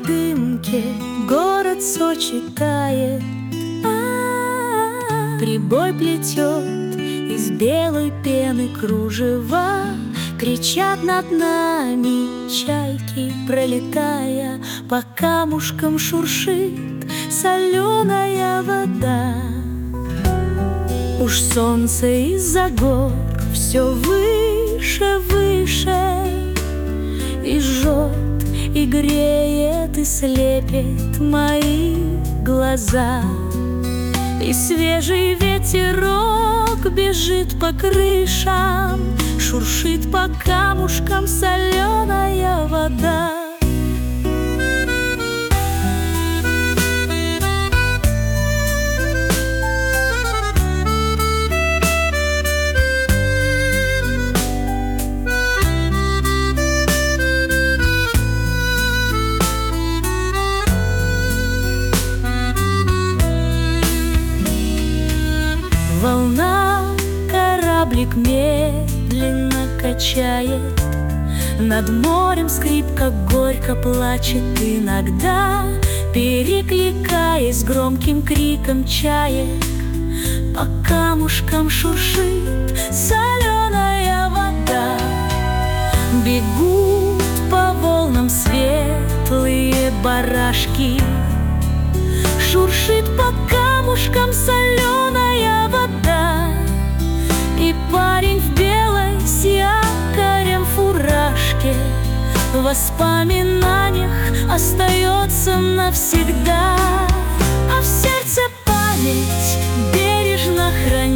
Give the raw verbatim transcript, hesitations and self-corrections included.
дымке город Сочи тает, а-а-а. Прибой плетет из белой пены кружева, кричат над нами чайки, пролетая, по камушкам шуршит соленая вода. Уж солнце из-за гор все выше, выше, и жжет, и греет, и слепит мои глаза. И свежий ветерок бежит по крышам, шуршит по камушкам соленая вода. Волна кораблик медленно качает, над морем скрипка горько плачет иногда, перекликаясь громким криком чаек. По камушкам шуршит соленая вода. Бегут по волнам светлые барашки, шуршит по камушкам соленая вода. И парень в белой с якорем фуражке в воспоминаниях остается навсегда. А в сердце память бережно хранит